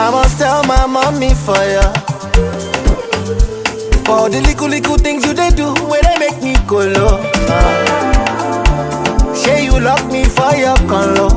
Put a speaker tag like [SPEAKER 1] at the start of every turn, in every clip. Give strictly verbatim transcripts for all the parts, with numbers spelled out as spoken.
[SPEAKER 1] I must tell my mommy for ya. For the little little things you they do, where they make me go low. Uh. Say you lock me for your conlo.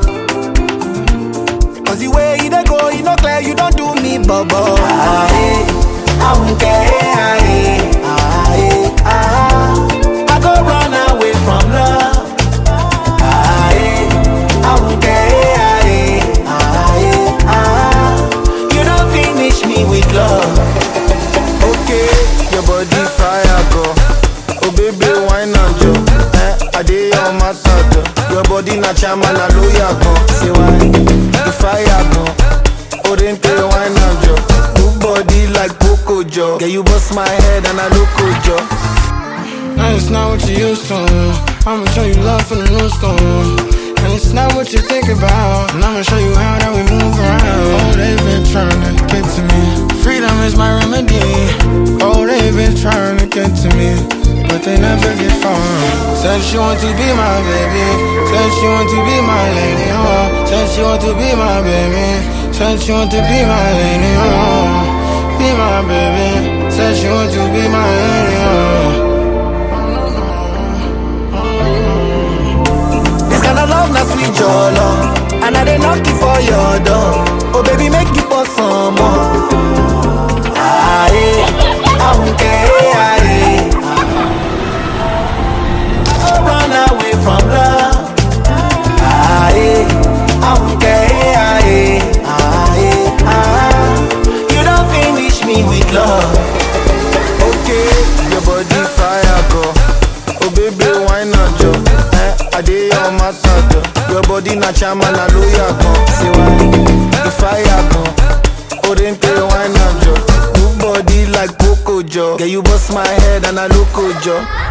[SPEAKER 1] Cause the way you they go, you know clear, you don't do me bubble. Ah, eh, I won't care. Ah, eh, ah, eh, ah. I go run away from love. Ah, eh, I won't care. Ah, eh, ah, eh, ah. You don't finish me with love. Okay, your body fire go. Oh baby, why not jo? Eh, I dey on my tattoo. Your body na chama na loya go. Say why? The fire go. Oriente why not jo? Good body like Poco Jo. Yeah, you bust my head and I look good jo.
[SPEAKER 2] And it's not what you used to. I'ma show you love from the new school. And it's not what you think about. And I'ma show you how that we move around. Oh, they've been trying to get to me. Freedom is my remedy. Oh, they've been trying to get to me, but they never get far. Said she want to be my baby. Said she want to be my lady. Oh, said she want to be my baby. Said she want to be my lady. Oh, be my baby. Said she want to be my lady. Oh.
[SPEAKER 1] Love na sweet your love, and I dey knock it for your door. Oh baby, make you pour some more. Ah, eh, I won't care. Ah, eh, ah. Run away from love. Ah, eh, I won't care. Ah, eh, ah, eh, ah. You don't finish me with love. Okay, your body fire go. Oh baby, why not jo? I dey on my tattoo. Your body na chama na loya go. Say why? The fire go. Oriente why not jo? Good body like Poco Jo. Yeah, you bust my head and I look good jo.